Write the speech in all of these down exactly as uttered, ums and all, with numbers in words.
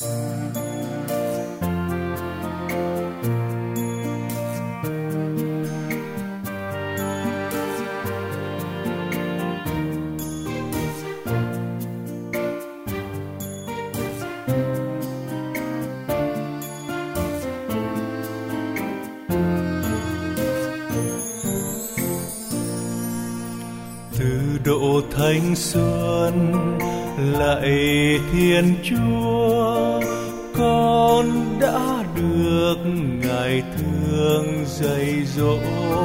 Độ thanh xuân lạy Thiên Chúa, con đã được Ngài thương dạy dỗ.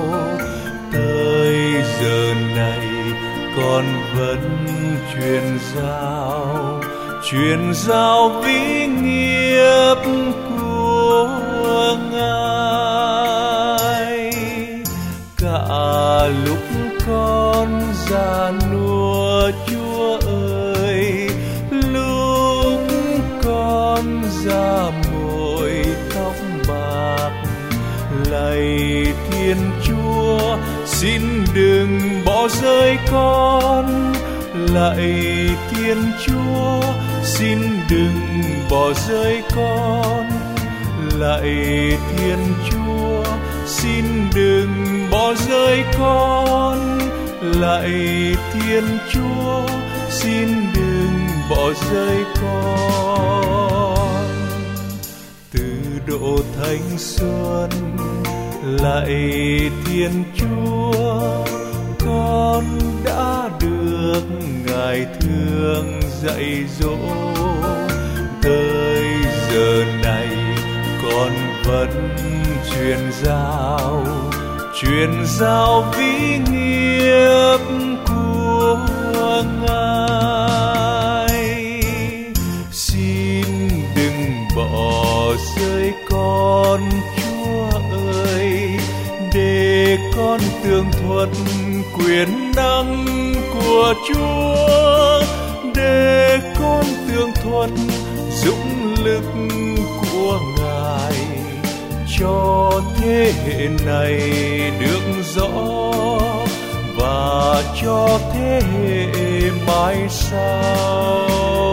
Tới giờ này con vẫn truyền giao, truyền giao vĩ nghiệp của Ngài. Cả lúc con già nua, Chúa ơi, lúc con già mồi tóc bạc, lạy Thiên Chúa xin đừng bỏ rơi con. Lạy Thiên Chúa xin đừng bỏ rơi con. Lạy Thiên Chúa xin đừng bỏ rơi con. Lạy Thiên Chúa xin đừng bỏ rơi con. Từ độ thanh xuân lạy Thiên Chúa, con đã được Ngài thương dạy dỗ. Tới giờ này con vẫn truyền giao, truyền giao vĩ nghiệp của Ngài. Xin đừng bỏ rơi con, Chúa ơi, để con tường thuật quyền năng của Chúa, để con tường thuật dũng lực của Ngài, cho thế hệ này được rõ và cho thế hệ mãi sau.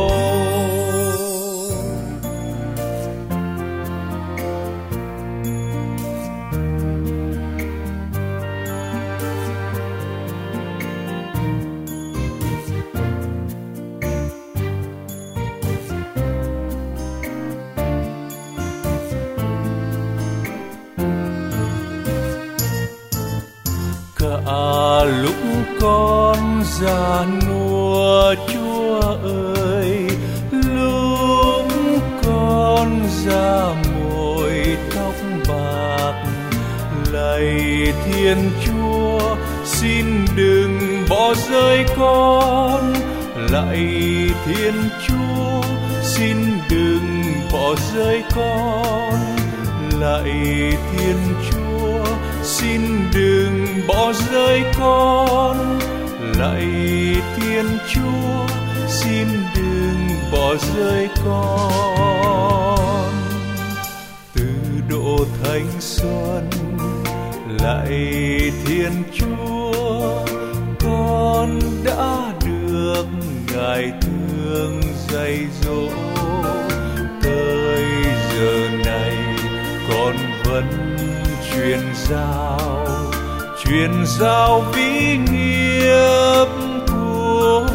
Cả lúc con già nua, Chúa ơi, lúc con già mồi tóc bạc, lạy Thiên Chúa xin đừng bỏ rơi con. Lạy Thiên Chúa xin đừng bỏ rơi con. Lạy Thiên Chúa xin đừng bỏ rơi con. Lạy Thiên Chúa xin đừng bỏ rơi con. Từ độ thanh xuân lạy Thiên Chúa, con đã được Ngài thương dạy dỗ. Tới giờ này con vẫn truyền giao, truyền giao vĩ nghiệp của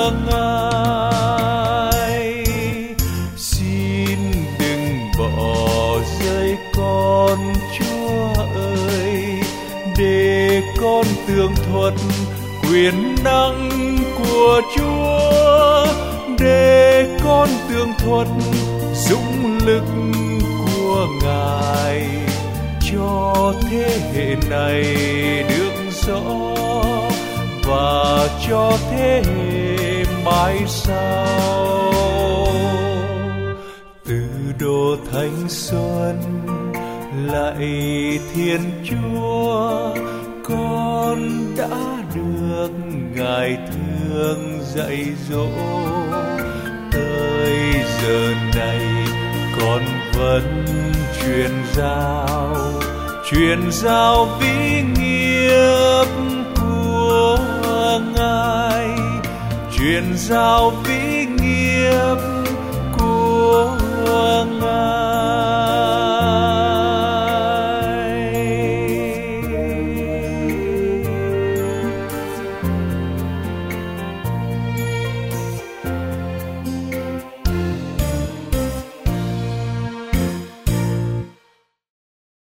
Ngài. Xin đừng bỏ rơi con, Chúa ơi, để con tường thuật quyền năng của Chúa, để con tường thuật dũng lực của Ngài, cho thế hệ này được rõ và cho thế hệ mãi sau. Từ độ thanh xuân lạy Thiên Chúa, con đã được Ngài thương dạy dỗ. Tới giờ này con vẫn truyền giao, truyền giao vĩ nghiệp của Ngài, truyền giao vĩ